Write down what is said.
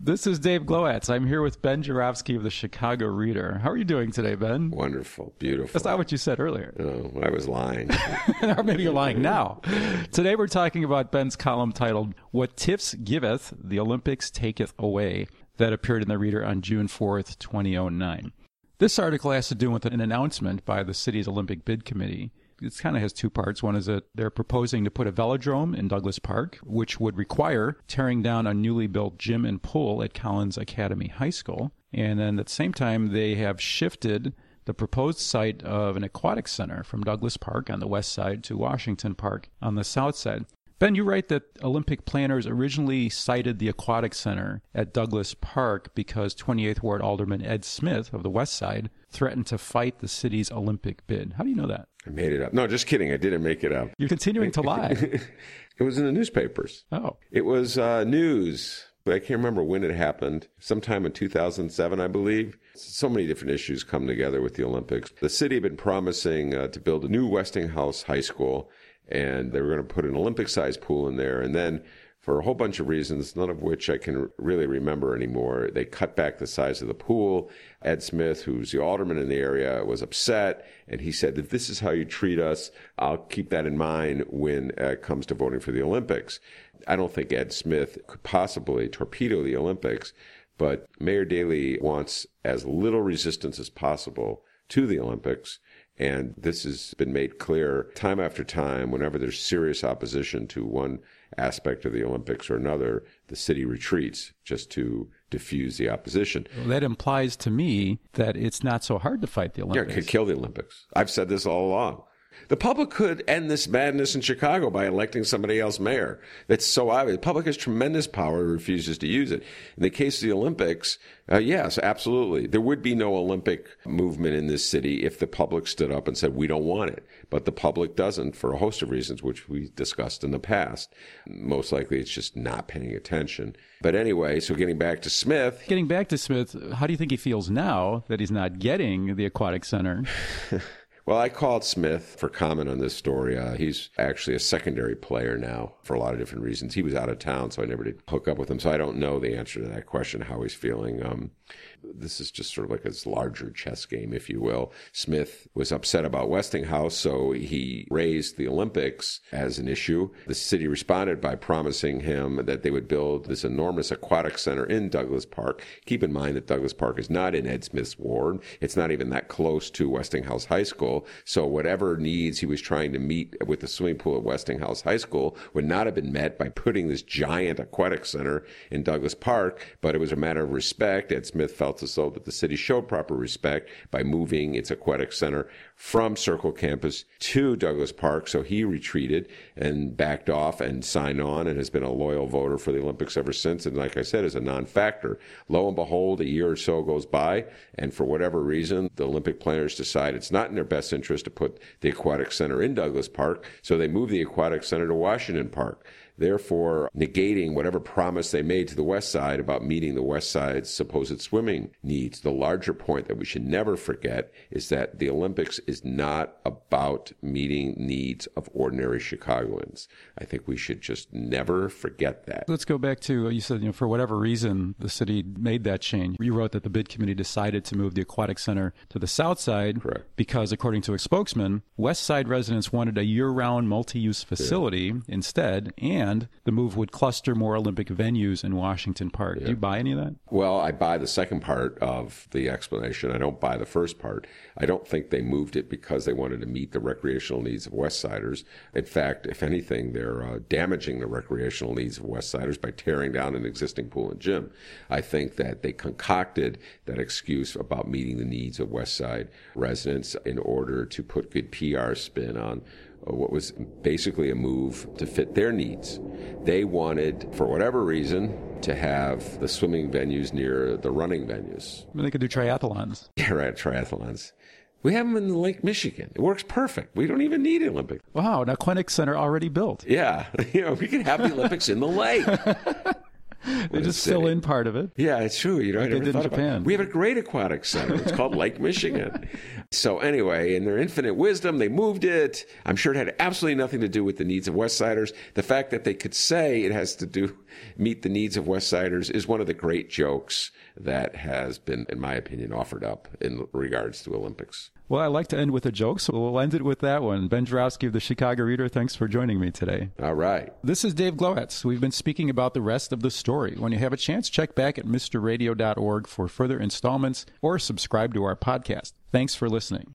This is Dave Glowacz. I'm here with Ben Joravsky of the Chicago Reader. How are you doing today, Ben? Wonderful. Beautiful. That's not what you said earlier. Oh, I was lying. Or maybe you're lying now. Today we're talking about Ben's column titled, What Tiffs Giveth, the Olympics Taketh Away, that appeared in the Reader on June 4th, 2009. This article has to do with an announcement by the city's Olympic Bid Committee. It kind of has two parts. One is that they're proposing to put a velodrome in Douglas Park, which would require tearing down a newly built gym and pool at Collins Academy High School. And then at the same time, they have shifted the proposed site of an aquatic center from Douglas Park on the west side to Washington Park on the south side. Ben, you write that Olympic planners originally cited the aquatic center at Douglas Park because 28th Ward Alderman Ed Smith of the west side threatened to fight the city's Olympic bid. How do you know that? I made it up. No, just kidding. I didn't make it up. You're continuing to lie. It was in the newspapers. Oh. It was news, but I can't remember when it happened. Sometime in 2007, I believe. So many different issues come together with the Olympics. The city had been promising to build a new Westinghouse High School, and they were going to put an Olympic-sized pool in there. And then, for a whole bunch of reasons, none of which I can really remember anymore, they cut back the size of the pool. Ed Smith, who's the alderman in the area, was upset, and he said, if this is how you treat us, I'll keep that in mind when it comes to voting for the Olympics. I don't think Ed Smith could possibly torpedo the Olympics, but Mayor Daley wants as little resistance as possible to the Olympics. And this has been made clear time after time. Whenever there's serious opposition to one aspect of the Olympics or another, the city retreats just to diffuse the opposition. Well, that implies to me that it's not so hard to fight the Olympics. Yeah, it could kill the Olympics. I've said this all along. The public could end this madness in Chicago by electing somebody else mayor. That's so obvious. The public has tremendous power and refuses to use it. In the case of the Olympics, yes, absolutely. There would be no Olympic movement in this city if the public stood up and said, we don't want it. But the public doesn't for a host of reasons, which we discussed in the past. Most likely it's just not paying attention. But anyway, so getting back to Smith. Getting back to Smith, how do you think he feels now that he's not getting the aquatic center? Well, I called Smith for comment on this story. He's actually a secondary player now for a lot of different reasons. He was out of town, so I never did hook up with him. So I don't know the answer to that question, how he's feeling. This is just sort of like his larger chess game, if you will. Smith was upset about Westinghouse, so he raised the Olympics as an issue. The city responded by promising him that they would build this enormous aquatic center in Douglas Park. Keep in mind that Douglas Park is not in Ed Smith's ward. It's not even that close to Westinghouse High School. So whatever needs he was trying to meet with the swimming pool at Westinghouse High School would not have been met by putting this giant aquatic center in Douglas Park, but it was a matter of respect. Ed Smith felt as though that the city showed proper respect by moving its aquatic center from Circle Campus to Douglas Park. So he retreated and backed off and signed on and has been a loyal voter for the Olympics ever since. And like I said, is a non-factor. Lo and behold, a year or so goes by, and for whatever reason, the Olympic planners decide it's not in their best interest to put the aquatic center in Douglas Park, so they move the aquatic center to Washington Park, therefore negating whatever promise they made to the west side about meeting the west side's supposed swimming needs. The larger point that we should never forget is that the Olympics is not about meeting needs of ordinary Chicagoans. I think we should just never forget that. Let's go back to, you said, for whatever reason, the city made that change. You wrote that the bid committee decided to move the aquatic center to the south side. Correct. Because, according to a spokesman, west side residents wanted a year-round multi-use facility instead, and the move would cluster more Olympic venues in Washington Park. Yeah. Do you buy any of that? Well, I buy the second part of the explanation. I don't buy the first part. I don't think they moved it because they wanted to meet the recreational needs of West Siders. In fact, if anything, they're damaging the recreational needs of West Siders by tearing down an existing pool and gym. I think that they concocted that excuse about meeting the needs of West Side residents in order to put good PR spin on what was basically a move to fit their needs. They wanted, for whatever reason, to have the swimming venues near the running venues. I mean, they could do triathlons. Yeah, right, triathlons. We have them in Lake Michigan. It works perfect. We don't even need an Olympics. Wow, an aquatic center already built. Yeah, we could have the Olympics in the lake. They just fill in part of it. Yeah, it's true. You know, I Like they never did in thought about Japan. it. We have a great aquatic center. It's called Lake Michigan. So anyway, in their infinite wisdom, they moved it. I'm sure it had absolutely nothing to do with the needs of Westsiders. The fact that they could say it has to meet the needs of Westsiders is one of the great jokes that has been, in my opinion, offered up in regards to Olympics. Well, I like to end with a joke, so we'll end it with that one. Ben Joravsky of the Chicago Reader, thanks for joining me today. All right. This is Dave Glowacz. We've been speaking about the rest of the story. When you have a chance, check back at mrradio.org for further installments or subscribe to our podcast. Thanks for listening.